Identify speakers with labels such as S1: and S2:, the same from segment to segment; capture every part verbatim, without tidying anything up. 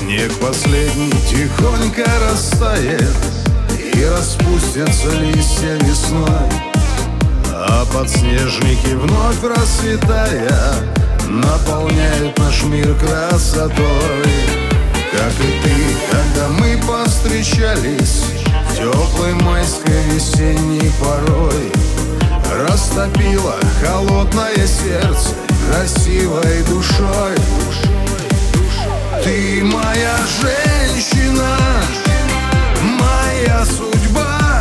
S1: Снег последний тихонько растает, и распустятся листья весной, а подснежники вновь расцветая наполняют наш мир красотой. Как и ты, когда мы повстречались теплой майской весенней порой, растопило холодное сердце красивой душой. Ты моя женщина, моя судьба.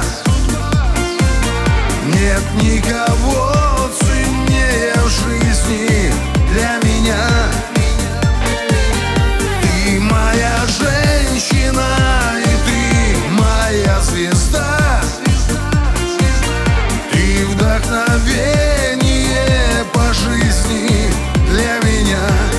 S1: Нет никого ценнее в жизни для меня. Ты моя женщина, и ты моя звезда. Ты вдохновение по жизни для меня.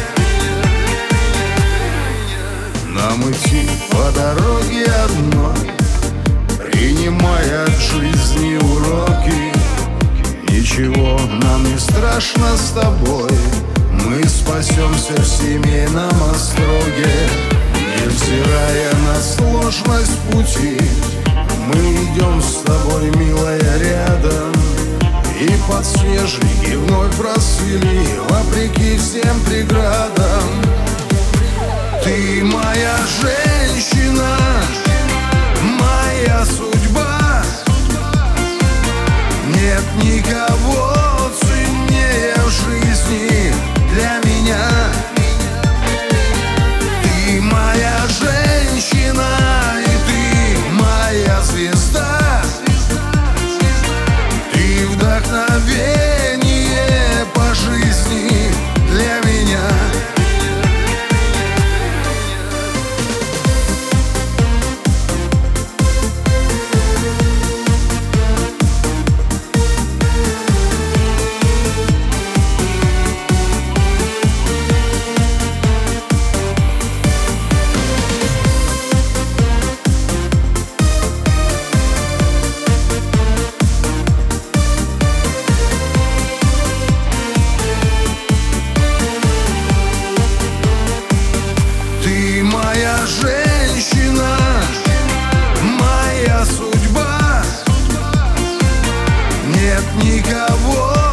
S1: Нам идти по дороге одной, принимая от жизни уроки. Ничего нам не страшно с тобой, мы спасемся в семейном остроге. Невзирая на сложность пути, мы идем с тобой, милая, рядом. И подснежники вновь расцвели вопреки всем преградам. Ты моя женщина, моя судьба. Нет никого ценнее в жизни для меня. Ты моя женщина, и ты моя звезда. Ты вдохновение по жизни для меня. Ты моя женщина, моя судьба. Нет никого